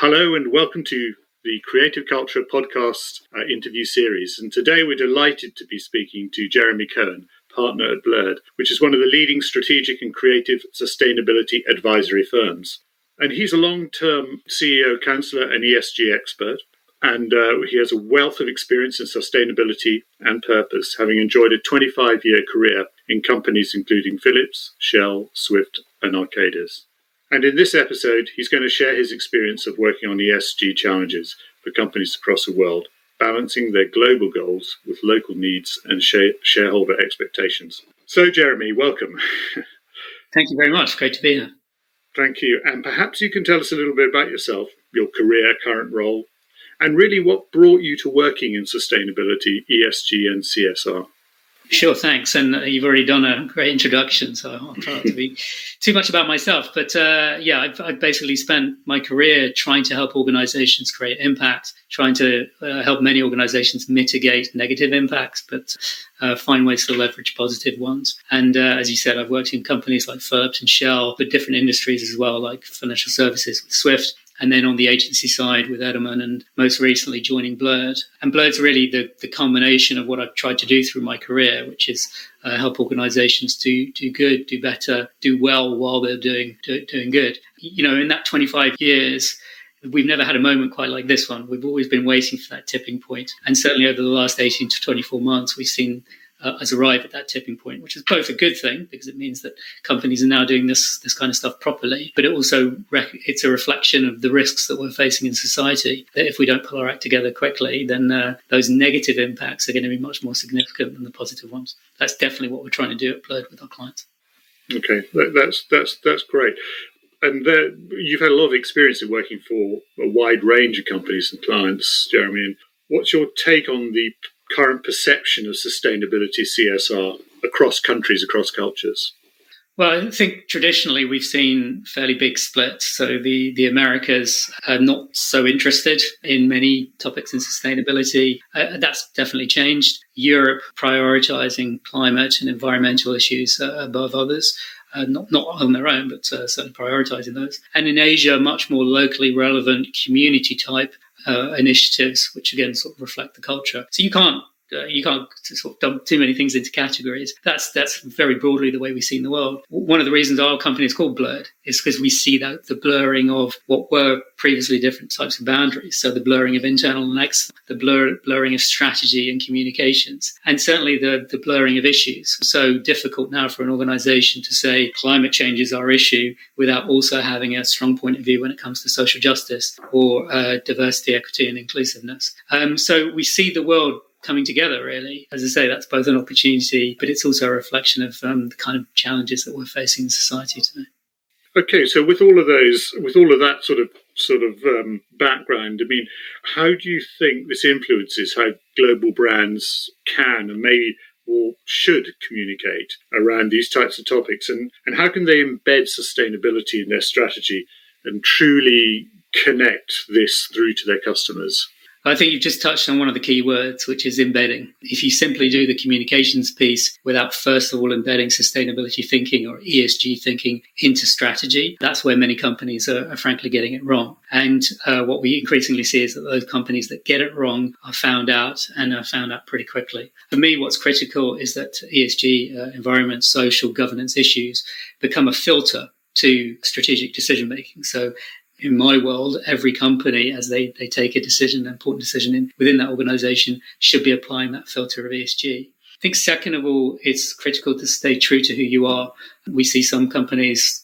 Hello and welcome to the Creative Culture Podcast interview series. And today we're delighted to be speaking to Jeremy Cohen, partner at Blurred, which is one of the leading strategic and creative sustainability advisory firms. And he's a long-term CEO, counsellor and ESG expert. And he has a wealth of experience in sustainability and purpose, having enjoyed a 25-year career in companies including Philips, Shell, Swift and Arcadis. And in this episode, he's going to share his experience of working on ESG challenges for companies across the world, balancing their global goals with local needs and shareholder expectations. So, Jeremy, welcome. Thank you very much. Great to be here. Thank you. And perhaps you can tell us a little bit about yourself, your career, current role, and really what brought you to working in sustainability, ESG and CSR. Sure, thanks. And you've already done a great introduction, so I'll try not to be too much about myself. But I've basically spent my career trying to help organizations create impact, trying to help many organizations mitigate negative impacts, but find ways to leverage positive ones. And as you said, I've worked in companies like Philips and Shell, but different industries as well, like financial services with Swift. And then on the agency side with Edelman, and most recently joining Blurred. And Blurred's really the culmination of what I've tried to do through my career, which is help organizations do good, do better, do well while they're doing good. You know, in that 25 years, we've never had a moment quite like this one. We've always been waiting for that tipping point. And certainly over the last 18 to 24 months, we've seen us arrive at that tipping point, which is both a good thing because it means that companies are now doing this kind of stuff properly, but it also it's a reflection of the risks that we're facing in society, that if we don't pull our act together quickly, then those negative impacts are going to be much more significant than the positive ones. That's definitely what we're trying to do at Blurred with our clients. Okay, that's great. And you've had a lot of experience in working for a wide range of companies and clients, Jeremy. And what's your take on the current perception of sustainability, CSR, across countries, across cultures? Well, I think traditionally we've seen fairly big splits. So the Americas are not so interested in many topics in sustainability. That's definitely changed. Europe prioritizing climate and environmental issues above others. Not on their own, but certainly prioritizing those. And in Asia, much more locally relevant community type initiatives, which again sort of reflect the culture. So you can't sort of dump too many things into categories. That's very broadly the way we see in the world. One of the reasons our company is called Blurred is because we see that the blurring of what were previously different types of boundaries. So the blurring of internal and external, the blurring of strategy and communications, and certainly the blurring of issues. So difficult now for an organization to say climate change is our issue without also having a strong point of view when it comes to social justice or diversity, equity, and inclusiveness. So we see the world coming together, really. As I say, that's both an opportunity, but it's also a reflection of the kind of challenges that we're facing in society today. Okay, so with all of that sort of background, I mean, how do you think this influences how global brands can and maybe or should communicate around these types of topics, and how can they embed sustainability in their strategy and truly connect this through to their customers? I think you've just touched on one of the key words, which is embedding. If you simply do the communications piece without first of all embedding sustainability thinking or ESG thinking into strategy, that's where many companies are frankly getting it wrong. And what we increasingly see is that those companies that get it wrong are found out and are found out pretty quickly. For me, what's critical is that ESG, environment, social governance issues become a filter to strategic decision making. So in my world, every company, as they take a decision, an important decision within that organization, should be applying that filter of ESG. I think second of all, it's critical to stay true to who you are. We see some companies,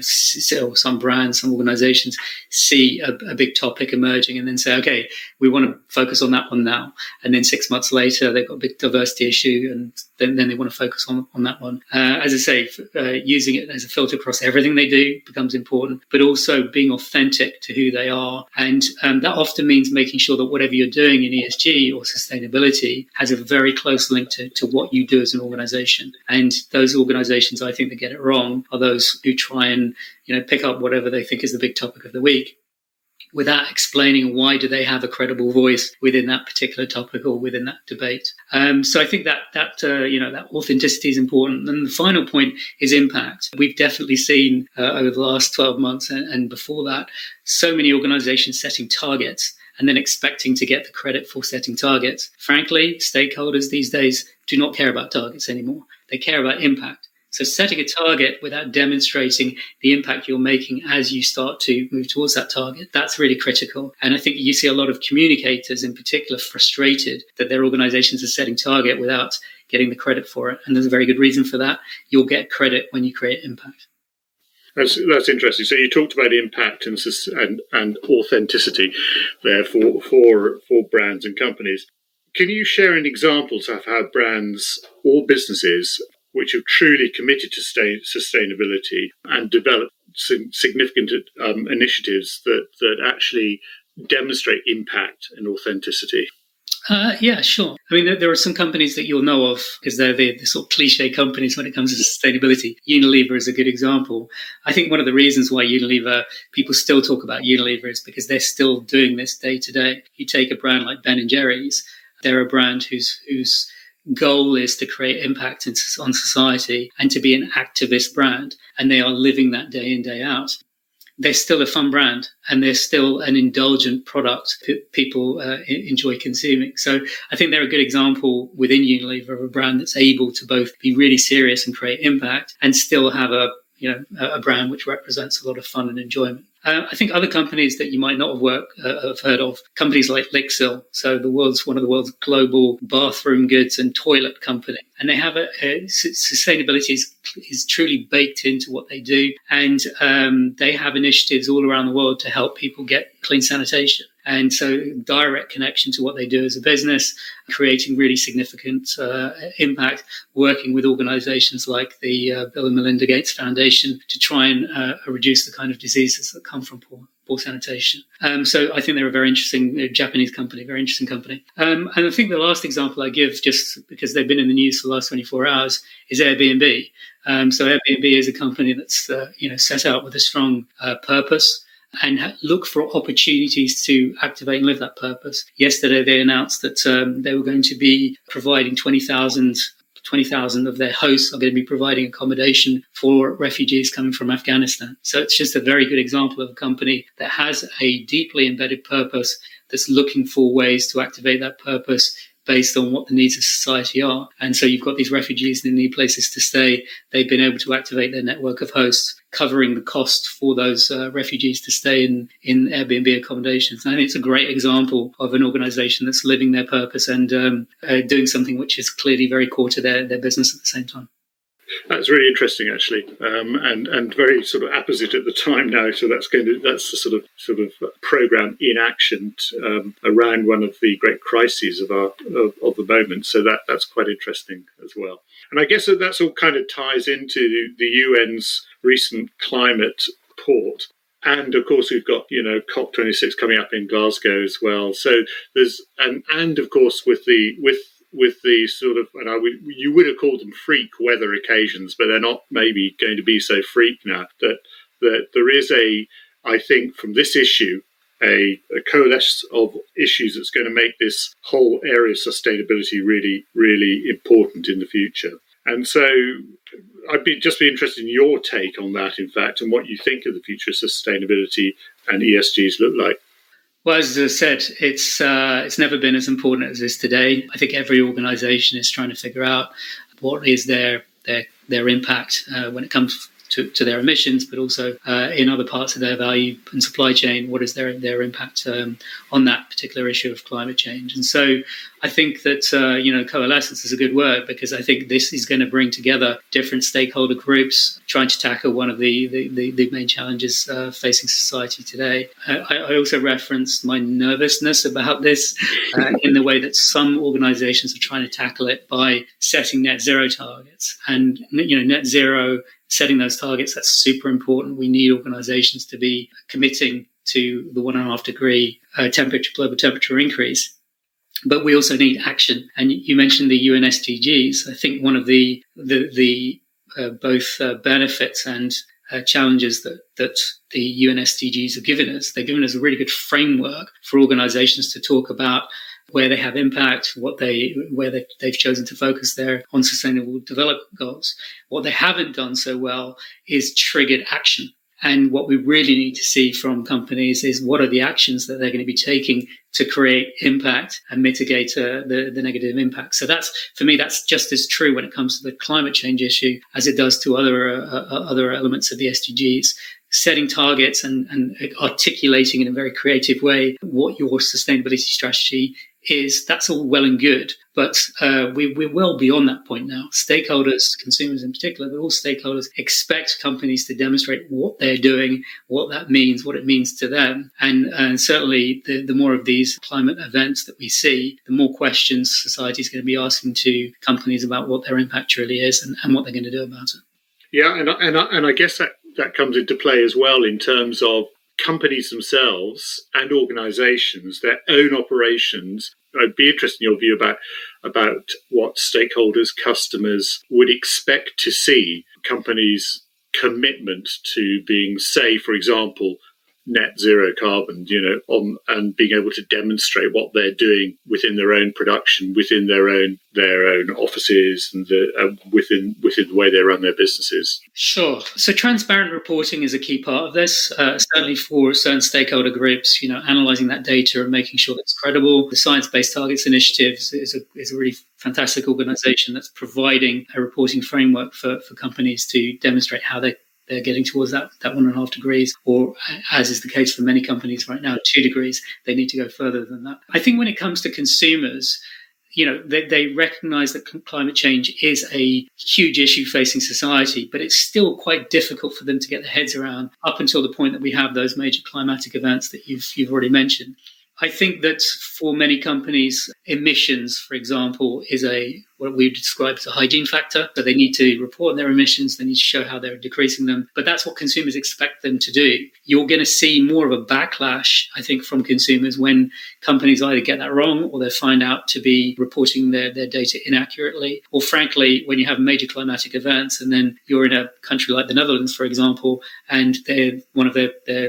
or some brands, some organizations see a big topic emerging and then say, okay, we want to focus on that one now. And then 6 months later, they've got a big diversity issue and then they want to focus on that one. As I say, using it as a filter across everything they do becomes important, but also being authentic to who they are. And that often means making sure that whatever you're doing in ESG or sustainability has a very close link to what you do as an organization. And those organizations, I think, that get it wrong are those who try and pick up whatever they think is the big topic of the week without explaining why do they have a credible voice within that particular topic or within that debate. So I think that authenticity is important. And the final point is impact. We've definitely seen over the last 12 months and before that, so many organizations setting targets and then expecting to get the credit for setting targets. Frankly, stakeholders these days do not care about targets anymore. They care about impact. So setting a target without demonstrating the impact you're making as you start to move towards that target, that's really critical. And I think you see a lot of communicators in particular frustrated that their organizations are setting target without getting the credit for it. And there's a very good reason for that. You'll get credit when you create impact. That's interesting. So you talked about impact and authenticity there for brands and companies. Can you share any examples of how brands or businesses which have truly committed to sustainability and developed significant initiatives that actually demonstrate impact and authenticity? Yeah, sure. I mean, there are some companies that you'll know of because they're the sort of cliche companies when it comes to sustainability. Unilever is a good example. I think one of the reasons why people still talk about Unilever is because they're still doing this day to day. You take a brand like Ben & Jerry's, they're a brand whose goal is to create impact on society and to be an activist brand, and they are living that day in, day out. They're still a fun brand, and they're still an indulgent product that people enjoy consuming. So I think they're a good example within Unilever of a brand that's able to both be really serious and create impact and still have a brand which represents a lot of fun and enjoyment. I think other companies that you might not have heard of, companies like Lixil, so one of the world's global bathroom goods and toilet company, and they have sustainability is truly baked into what they do, and they have initiatives all around the world to help people get clean sanitation. And so direct connection to what they do as a business, creating really significant impact, working with organizations like the Bill and Melinda Gates Foundation to try and reduce the kind of diseases that come from poor sanitation. So I think they're a very interesting Japanese company, very interesting company. And I think the last example I give, just because they've been in the news for the last 24 hours, is Airbnb. So Airbnb is a company that's set out with a strong purpose and look for opportunities to activate and live that purpose. Yesterday, they announced that they were going to be providing 20,000 of their hosts are going to be providing accommodation for refugees coming from Afghanistan. So it's just a very good example of a company that has a deeply embedded purpose that's looking for ways to activate that purpose based on what the needs of society are. And so you've got these refugees that need places to stay. They've been able to activate their network of hosts, covering the cost for those refugees to stay in Airbnb accommodations. And I think it's a great example of an organization that's living their purpose and doing something which is clearly very core to their business at the same time. That's really interesting, actually, and very sort of apposite at the time now. So that's the sort of program in action around one of the great crises of the moment. So that's quite interesting as well. And I guess that's all kind of ties into the UN's recent climate report. And of course, we've got COP26 coming up in Glasgow as well. So there's and of course with the sort of, you would have called them freak weather occasions, but they're not maybe going to be so freak now. That there is I think from this issue, a coalescence of issues that's going to make this whole area of sustainability really, really important in the future. And so I'd be interested in your take on that, in fact, and what you think of the future of sustainability and ESGs look like. Well, as I said, it's never been as important as it is today. I think every organisation is trying to figure out what is their impact when it comes to their emissions, but also in other parts of their value and supply chain, what is their impact on that particular issue of climate change. And so I think that, coalescence is a good word, because I think this is going to bring together different stakeholder groups trying to tackle one of the main challenges facing society today. I also referenced my nervousness about this in the way that some organizations are trying to tackle it by setting net zero targets. And, net zero, setting those targets, that's super important. We need organizations to be committing to the 1.5 degree global temperature increase. But we also need action. And you mentioned the UN SDGs. I think one of the both benefits and challenges that the UN SDGs have given us. They've given us a really good framework for organizations to talk about where they have impact, where they've chosen to focus there on sustainable development goals. What they haven't done so well is triggered action. And what we really need to see from companies is what are the actions that they're going to be taking to create impact and mitigate the negative impact. So for me, that's just as true when it comes to the climate change issue as it does to other elements of the SDGs. Setting targets and articulating in a very creative way what your sustainability strategy is, that's all well and good. But we're well beyond that point now. Stakeholders, consumers in particular, but all stakeholders expect companies to demonstrate what they're doing, what that means, what it means to them. And certainly the more of these climate events that we see, the more questions society is going to be asking to companies about what their impact really is and what they're going to do about it. Yeah, and I guess that comes into play as well in terms of companies themselves and organizations, their own operations. I'd be interested in your view about what stakeholders, customers would expect to see companies' commitment to being, say, for example, net zero carbon, and being able to demonstrate what they're doing within their own production, within their own offices, and within the way they run their businesses. Sure. So transparent reporting is a key part of this. Certainly for certain stakeholder groups, analysing that data and making sure it's credible. The Science Based Targets Initiative is a really fantastic organisation that's providing a reporting framework for companies to demonstrate how they're getting towards that 1.5 degrees, or as is the case for many companies right now, 2 degrees. They need to go further than that. I think when it comes to consumers, they recognize that climate change is a huge issue facing society, but it's still quite difficult for them to get their heads around up until the point that we have those major climatic events that you've already mentioned. I think that for many companies, emissions, for example, is what we describe as a hygiene factor. So they need to report their emissions. They need to show how they're decreasing them. But that's what consumers expect them to do. You're going to see more of a backlash, I think, from consumers when companies either get that wrong or they find out to be reporting their data inaccurately. Or frankly, when you have major climatic events and then you're in a country like the Netherlands, for example, and they're one of their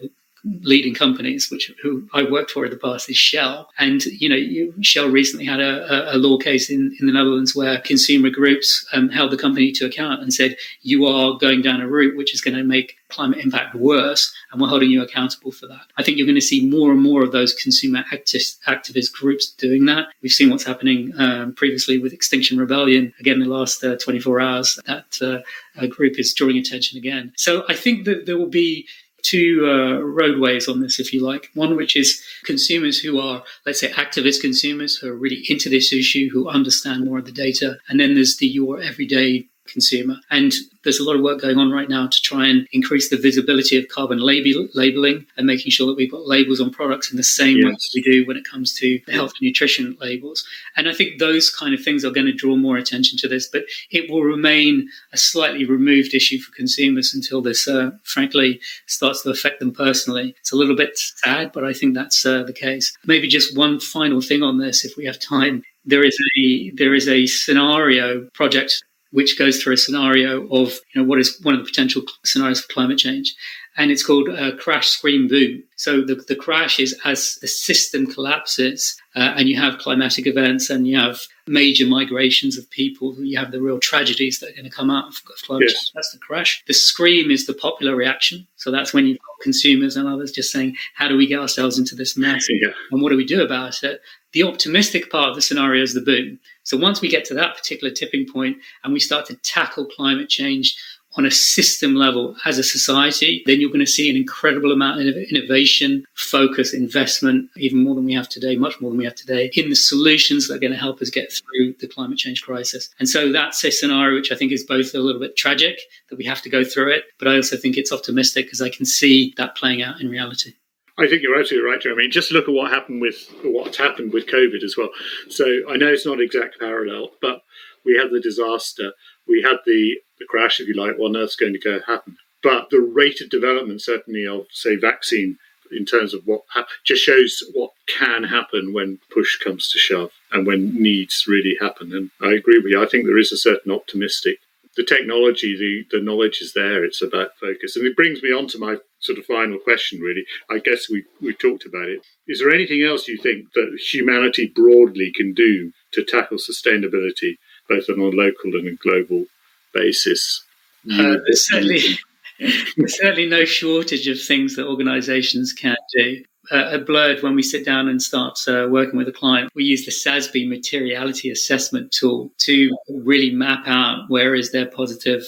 leading companies, who I worked for in the past, is Shell. And, Shell recently had a law case in the Netherlands where consumer groups held the company to account and said, you are going down a route which is going to make climate impact worse, and we're holding you accountable for that. I think you're going to see more and more of those consumer activist groups doing that. We've seen what's happening previously with Extinction Rebellion. Again, the last 24 hours, that group is drawing attention again. So I think that there will be two roadways on this, if you like. One, which is consumers who are, let's say, activist consumers who are really into this issue, who understand more of the data. And then there's your everyday consumer. And there's a lot of work going on right now to try and increase the visibility of carbon labeling and making sure that we've got labels on products in the same way that we do when it comes to the health and nutrition labels. And I think those kind of things are going to draw more attention to this, but it will remain a slightly removed issue for consumers until this, frankly, starts to affect them personally. It's a little bit sad, but I think that's the case. Maybe just one final thing on this, if we have time. There is a scenario project which goes through a scenario of what is one of the potential scenarios for climate change. And it's called crash, scream, boom. So the crash is as the system collapses and you have climatic events and you have major migrations of people, you have the real tragedies that are going to come out of climate change. That's the crash. The scream is the popular reaction. So that's when you've got consumers and others just saying, how do we get ourselves into this mess? And what do we do about it? The optimistic part of the scenario is the boom. So once we get to that particular tipping point and we start to tackle climate change on a system level as a society, then you're going to see an incredible amount of innovation, focus, investment, even more than we have today, much more than we have today, in the solutions that are going to help us get through the climate change crisis. And so that's a scenario which I think is both a little bit tragic, that we have to go through it, but I also think it's optimistic because I can see that playing out in reality. I think you're absolutely right, Jeremy. Just look at what's happened with COVID as well. So I know it's not exact parallel, but we had the disaster, we had the crash, if you like, what on earth's going to go happen. But the rate of development, certainly of, say, vaccine, in terms of what just shows what can happen when push comes to shove and when needs really happen. And I agree with you. I think there is a certain optimistic the technology, the knowledge is there. It's about focus. And it brings me on to my sort of final question, really. I guess we talked about it. Is there anything else you think that humanity broadly can do to tackle sustainability, both on a local and a global basis? There's certainly no shortage of things that organizations can do. At Blurred, when we sit down and start working with a client, we use the SASB materiality assessment tool to really map out where is the positive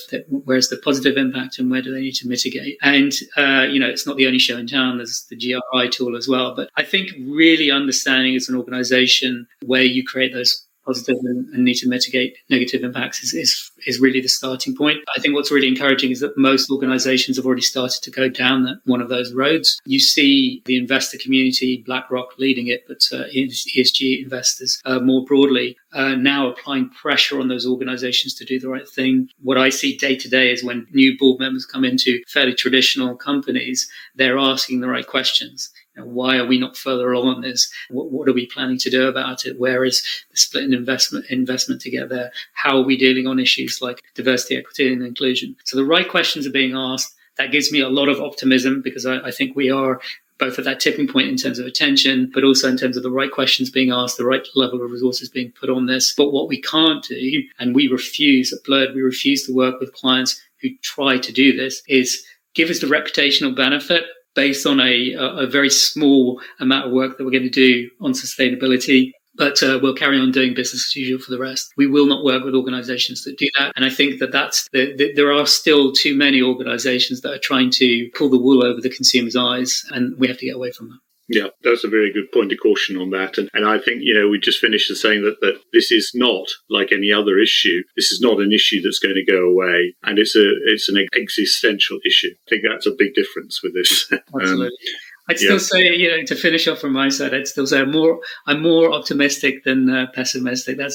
impact and where do they need to mitigate. And, it's not the only show in town. There's the GRI tool as well. But I think really understanding as an organization where you create those positive and need to mitigate negative impacts is really the starting point. I think what's really encouraging is that most organizations have already started to go down one of those roads. You see the investor community, BlackRock leading it, but ESG investors more broadly now applying pressure on those organizations to do the right thing. What I see day to day is when new board members come into fairly traditional companies, they're asking the right questions. Why are we not further along on this? What are we planning to do about it? Where is the split in investment to get there? How are we dealing on issues like diversity, equity, and inclusion? So the right questions are being asked. That gives me a lot of optimism because I think we are both at that tipping point in terms of attention, but also in terms of the right questions being asked, the right level of resources being put on this. But what we can't do, and we refuse at Blurred, we refuse to work with clients who try to do this, is give us the reputational benefit based on a very small amount of work that we're going to do on sustainability, but we'll carry on doing business as usual for the rest. We will not work with organizations that do that. And I think there are still too many organizations that are trying to pull the wool over the consumer's eyes, and we have to get away from that. Yeah, that's a very good point of caution on that. And I think, we just finished in saying that this is not like any other issue. This is not an issue that's going to go away. And it's an existential issue. I think that's a big difference with this. Absolutely. I'd still say, to finish off from my side, I'd still say I'm more optimistic than pessimistic. That's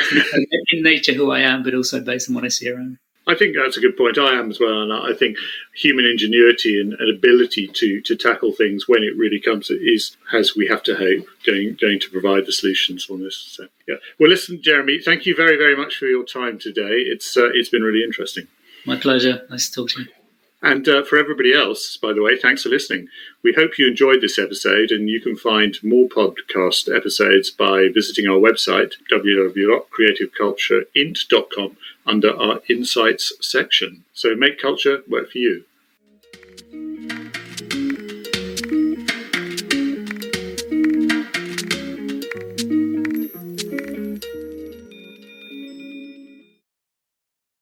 in nature who I am, but also based on what I see around me. I think that's a good point. I am as well. And I think human ingenuity and ability to tackle things when it really comes is, as we have to hope, going to provide the solutions on this. So, yeah. Well, listen, Jeremy, thank you very, very much for your time today. It's been really interesting. My pleasure. Nice to talk to you. And for everybody else, by the way, thanks for listening. We hope you enjoyed this episode, and you can find more podcast episodes by visiting our website, www.creativecultureint.com, under our Insights section. So make culture work for you.